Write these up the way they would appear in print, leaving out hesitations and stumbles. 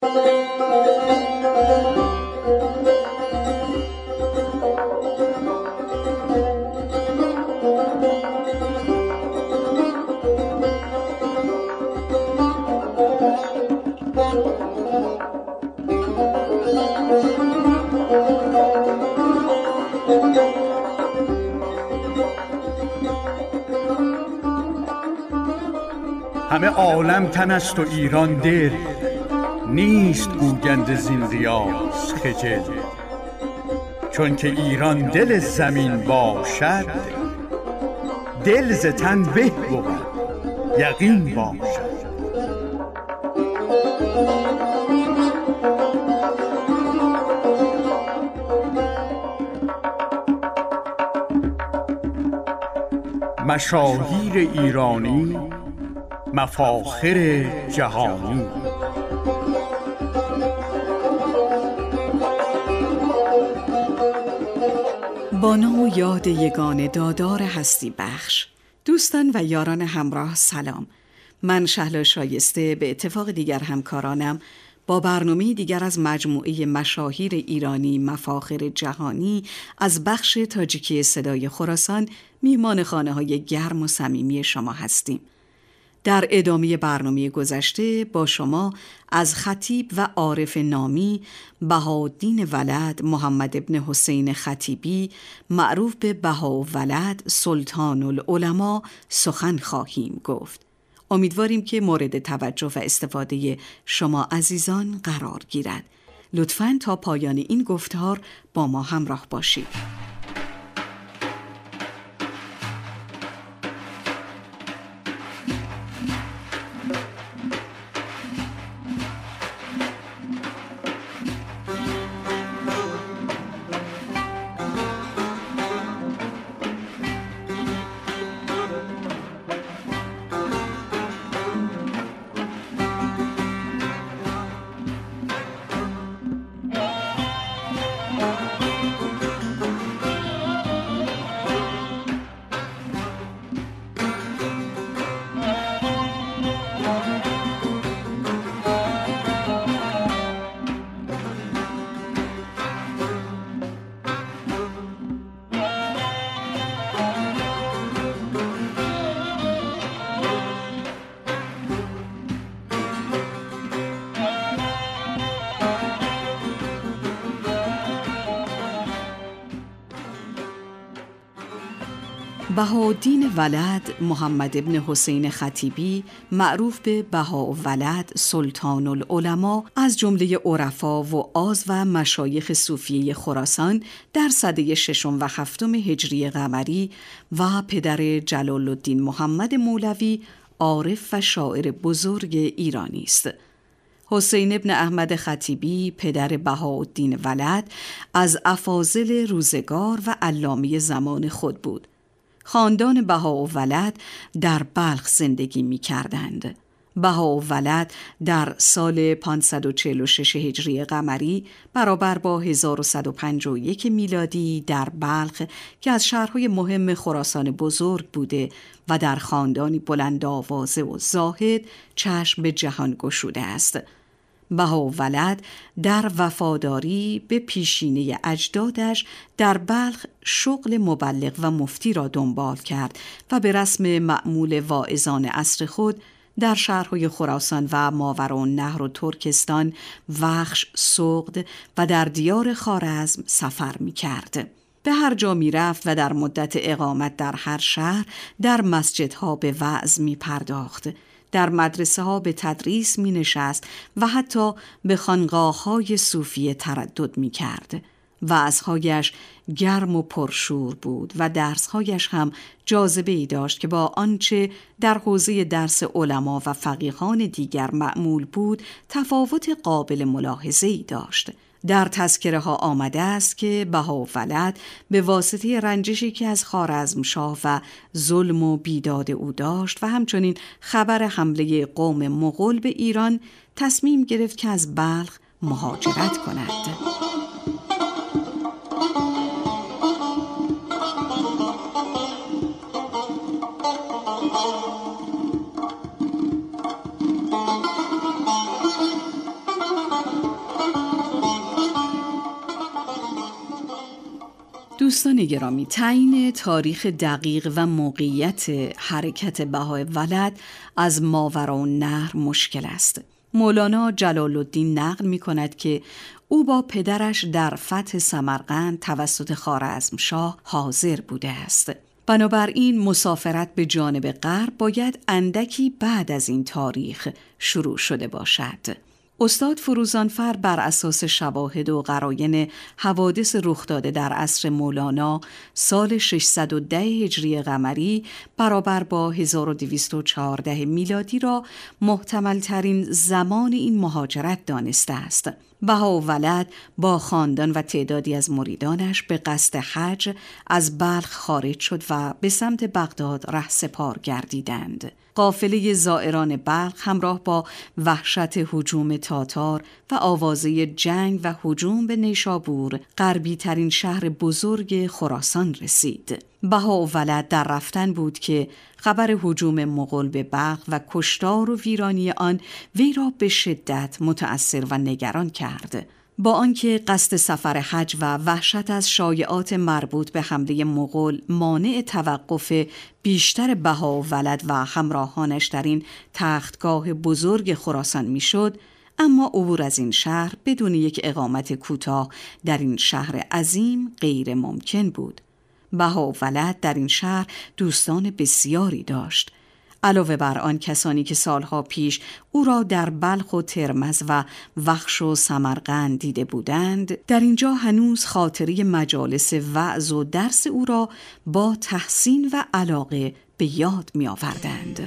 همه عالم تن است و ایران دل، نیست گوگند زین ریاض خجل. چون که ایران دل زمین باشد، دل ز تن به بود یقین باشد. مشاهیر ایرانی، مفاخر جهانی. با نام و یاد یگانه دادار هستی بخش. دوستان و یاران همراه سلام. من شهلا شایسته به اتفاق دیگر همکارانم با برنامه دیگر از مجموعه مشاهیر ایرانی مفاخر جهانی از بخش تاجیکی صدای خراسان میهمان خانه‌های گرم و صمیمی شما هستیم. در ادامه برنامه گذشته با شما از خطیب و عارف نامی بهاءالدین ولد محمد ابن حسین خطیبی معروف به بهاءولد سلطان العلماء سخن خواهیم گفت. امیدواریم که مورد توجه و استفاده شما عزیزان قرار گیرد. لطفاً تا پایان این گفتار با ما همراه باشید. بهاءالدین ولد محمد ابن حسین خطیبی معروف به بهاءولد سلطان العلماء از جمله عرفا و آز و مشایخ صوفیه خراسان در سده 6 و 7 هجری قمری و پدر جلال الدین محمد مولوی عارف و شاعر بزرگ ایرانی است. حسین ابن احمد خطیبی پدر بهاءالدین ولد از افاضل روزگار و علامه زمان خود بود. خاندان بهاءولد در بلخ زندگی می کردند. بهاءولد در سال 546 هجری قمری برابر با 1151 میلادی در بلخ که از شهرهای مهم خراسان بزرگ بوده و در خاندانی بلند آوازه و زاهد چشم به جهان گشوده است. بهاءولد در وفاداری به پیشینه اجدادش در بلخ شغل مبلغ و مفتی را دنبال کرد و به رسم معمول واعظان عصر خود در شهرهای خراسان و ماوراءالنهر و ترکستان وخش، سغد و در دیار خوارزم سفر می کرد. به هر جا می رفت و در مدت اقامت در هر شهر در مسجدها به وعظ می پرداخت. در مدرسه ها به تدریس می نشست و حتی به خانقاه‌های صوفیه تردد می کرد. وعظهایش گرم و پرشور بود و درسهایش هم جاذبه‌ای داشت که با آنچه در حوزه درس علما و فقیهان دیگر معمول بود تفاوت قابل ملاحظه‌ای داشت. در تذکره ها آمده است که بهاءولد به واسطه رنجشی که از خوارزمشاه و ظلم و بیداد او داشت و همچنین خبر حمله قوم مغول به ایران تصمیم گرفت که از بلخ مهاجرت کند. دوستان گرامی، تعیین تاریخ دقیق و موقعیت حرکت بهاءالولد از ماوراءالنهر مشکل است. مولانا جلال الدین نقل می کند که او با پدرش در فتح سمرقند توسط خوارزمشاه حاضر بوده است. بنابراین مسافرت به جانب غرب باید اندکی بعد از این تاریخ شروع شده باشد. استاد فروزانفر بر اساس شواهد و قراین حوادث رخ داده در عصر مولانا سال 610 هجری قمری برابر با 1214 میلادی را محتمل ترین زمان این مهاجرت دانسته است. بهاءالولد با خاندان و تعدادی از مریدانش به قصد حج از بلخ خارج شد و به سمت بغداد رهسپار گردیدند. قافله زائران بلخ همراه با وحشت هجوم تاتار و آوازه جنگ و هجوم به نیشابور، غربی ترین شهر بزرگ خراسان، رسید. بهاءالولد در رفتن بود که خبر هجوم مغول به بلخ و کشتار و ویرانی آن وی را به شدت متأثر و نگران کرد. با آنکه قصد سفر حج و وحشت از شایعات مربوط به حمله مغول مانع توقف بیشتر بهاءالولد و همراهانش در این تختگاه بزرگ خراسان میشد، اما عبور از این شهر بدون یک اقامت کوتاه در این شهر عظیم غیر ممکن بود. بهاءالولد در این شهر دوستان بسیاری داشت. علاوه بر آن کسانی که سالها پیش او را در بلخ و ترمذ و وخش و سمرقند دیده بودند، در اینجا هنوز خاطره مجالس وعظ و درس او را با تحسین و علاقه به یاد می آوردند.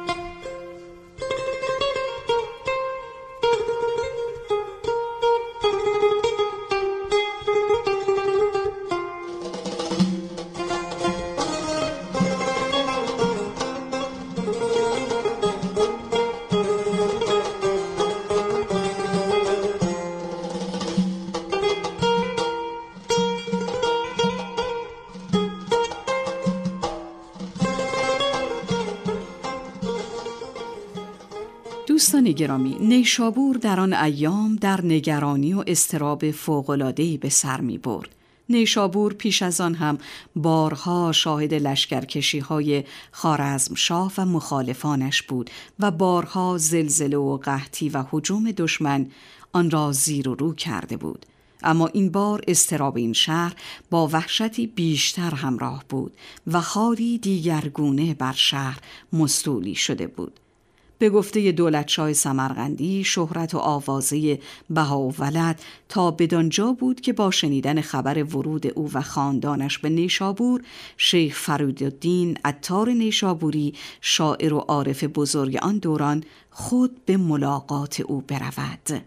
دوستان گرامی، نیشابور در آن ایام در نگرانی و اضطراب فوق‌العاده‌ای به سر می برد. نیشابور پیش از آن هم بارها شاهد لشکرکشی‌های خوارزمشاه و مخالفانش بود و بارها زلزله و قحطی و هجوم دشمن آن را زیر و رو کرده بود. اما این بار اضطراب این شهر با وحشتی بیشتر همراه بود و خاری دیگرگونه بر شهر مستولی شده بود. به گفته دولتشاه سمرقندی، شهرت و آوازه بهاءالولد تا بدانجا بود که با شنیدن خبر ورود او و خاندانش به نیشابور، شیخ فرودالدین عطار نیشابوری، شاعر و عارف بزرگ آن دوران، خود به ملاقات او برود.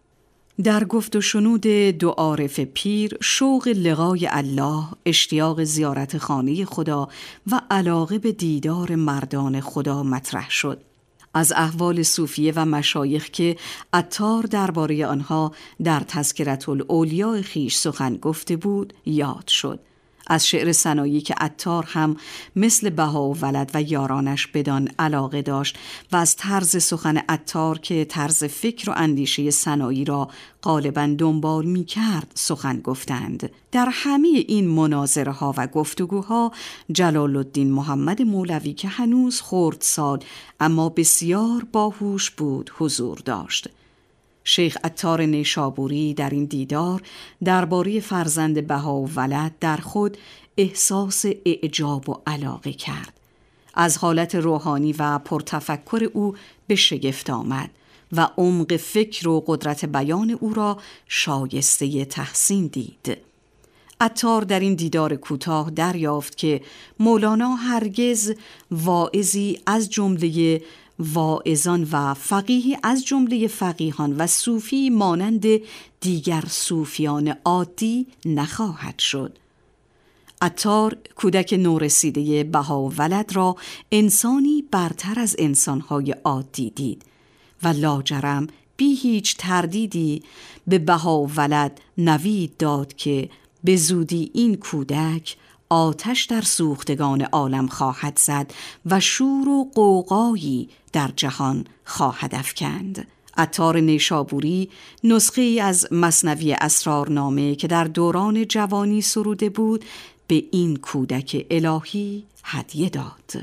در گفت و شنود دو عارف پیر، شوق لقای الله، اشتیاق زیارت خانه خدا و علاقه به دیدار مردان خدا مطرح شد. از احوال صوفیه و مشایخ که عطار درباره آنها در تذکرة الاولیاء خویش سخن گفته بود یاد شد. از شعر ثنایی که عطار هم مثل بهاءالولد و یارانش بدان علاقه داشت و از طرز سخن عطار که طرز فکر و اندیشه ثنایی را غالباً دنبال می کرد سخن گفتند. در همه این مناظره ها و گفتگوها جلال الدین محمد مولوی که هنوز خردسال اما بسیار باهوش بود حضور داشت. شیخ عطار نیشابوری در این دیدار درباره فرزند بهاءالولد در خود احساس اعجاب و علاقه کرد. از حالت روحانی و پرتفکر او به شگفت آمد و عمق فکر و قدرت بیان او را شایسته تحسین دید. عطار در این دیدار کوتاه دریافت که مولانا هرگز واعظی از جمله واعظان و فقیهی از جمله فقیهان و صوفی مانند دیگر صوفیان عادی نخواهد شد. عطار کودک نورسیده بهاءالولد را انسانی برتر از انسانهای عادی دید و لاجرم بی هیچ تردیدی به بهاءالولد نوید داد که به زودی این کودک آتش در سوختگان عالم خواهد زد و شور و غوغایی در جهان خواهد افکند. عطار نیشابوری نسخه ای از مثنوی اسرارنامه که در دوران جوانی سروده بود به این کودک الهی هدیه داد.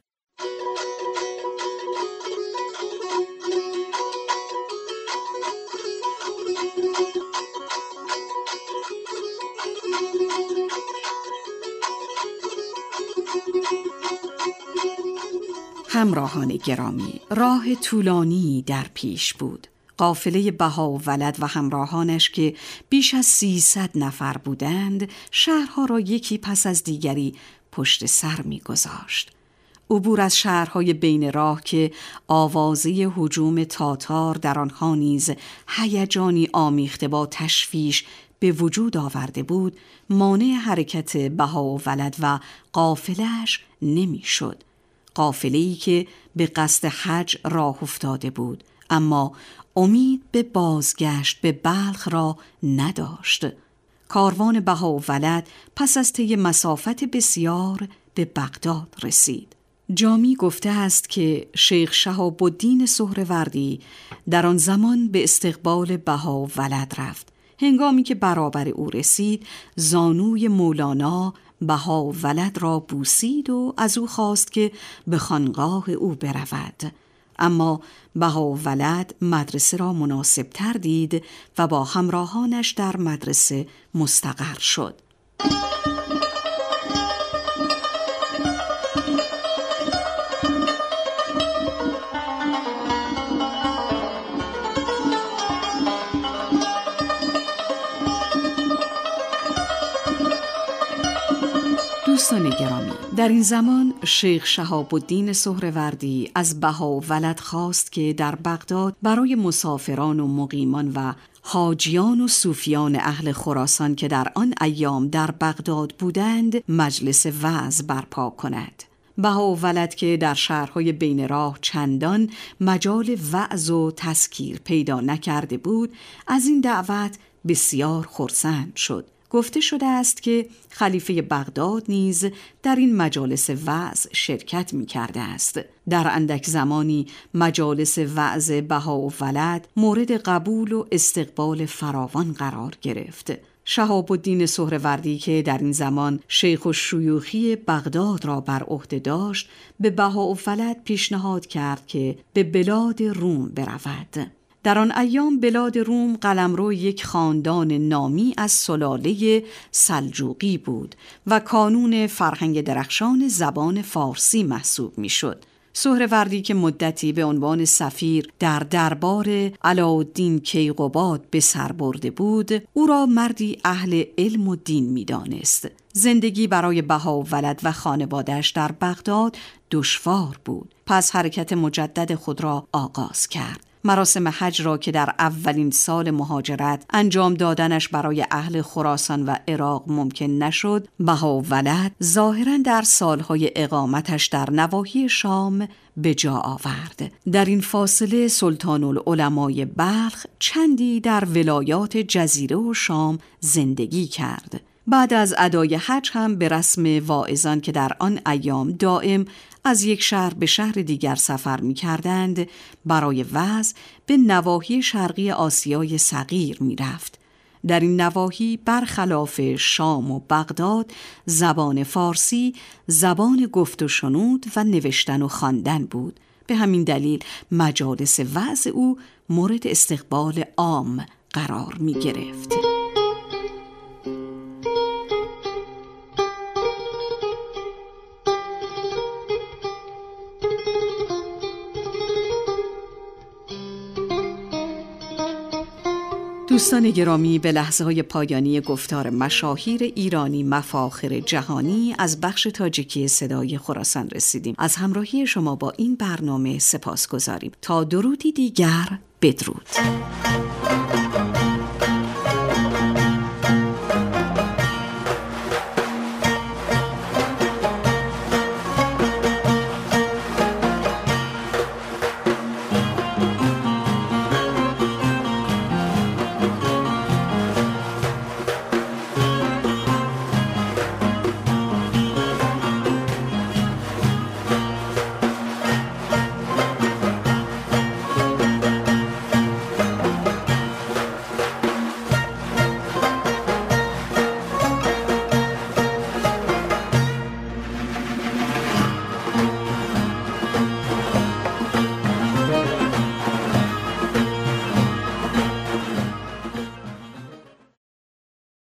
همراهان گرامی، راه طولانی در پیش بود. قافله بهاءالولد و همراهانش که بیش از 300 نفر بودند، شهرها را یکی پس از دیگری پشت سر می‌گذاشت. عبور از شهرهای بین راه که آوازه هجوم تاتار در آنها نیز هیجانی آمیخته با تشویش به وجود آورده بود، مانع حرکت بهاءالولد و قافله‌اش نمی‌شد. قافله‌ای که به قصد حج راه افتاده بود، اما امید به بازگشت به بلخ را نداشت. کاروان بهاءالولد پس از طی مسافت بسیار به بغداد رسید. جامی گفته است که شیخ شهاب الدین سهروردی در آن زمان به استقبال بهاءالولد رفت. هنگامی که برابر او رسید، زانوی مولانا بهاءالولد را بوسید و از او خواست که به خانقاه او برود. اما بهاءالولد مدرسه را مناسب تر دید و با همراهانش در مدرسه مستقر شد. دوستان گرامی، در این زمان شیخ شهاب الدین سهروردی از بهاءالولد خواست که در بغداد برای مسافران و مقیمان و حاجیان و صوفیان اهل خراسان که در آن ایام در بغداد بودند مجلس وعظ برپا کند. بهاءالولد که در شهرهای بین راه چندان مجال وعظ و تذکیر پیدا نکرده بود، از این دعوت بسیار خرسند شد. گفته شده است که خلیفه بغداد نیز در این مجالس وعظ شرکت می کرده است. در اندک زمانی مجالس وعظ بهاءالولد مورد قبول و استقبال فراوان قرار گرفت. شهاب الدین سهروردی که در این زمان شیخ الشیوخی بغداد را بر عهده داشت، به بهاءالولد پیشنهاد کرد که به بلاد روم برود. در آن ایام بلاد روم قلمرو یک خاندان نامی از سلاله سلجوقی بود و کانون فرهنگ درخشان زبان فارسی محسوب می شد. سهروردی که مدتی به عنوان سفیر در دربار علاءالدین کیقباد به سر برده بود، او را مردی اهل علم و دین می دانست. زندگی برای بهاءالولد و خانواده‌اش در بغداد دشوار بود. پس حرکت مجدد خود را آغاز کرد. مراسم حج را که در اولین سال مهاجرت انجام دادنش برای اهل خراسان و عراق ممکن نشد، بهاءالولد ظاهراً در سالهای اقامتش در نواحی شام به جا آورد. در این فاصله سلطان العلمای بلخ چندی در ولایات جزیره و شام زندگی کرد. بعد از ادای حج هم به رسم واعظان که در آن ایام دائم از یک شهر به شهر دیگر سفر می کردند، برای وعظ به نواحی شرقی آسیای صغیر می رفت. در این نواحی برخلاف شام و بغداد، زبان فارسی زبان گفت و شنود و نوشتن و خواندن بود. به همین دلیل مجالس وعظ او مورد استقبال عام قرار می گرفت. دوستان گرامی، به لحظه‌های پایانی گفتار مشاهیر ایرانی مفاخر جهانی از بخش تاجیکی صدای خراسان رسیدیم. از همراهی شما با این برنامه سپاسگزاریم. تا درودی دیگر، بدرود.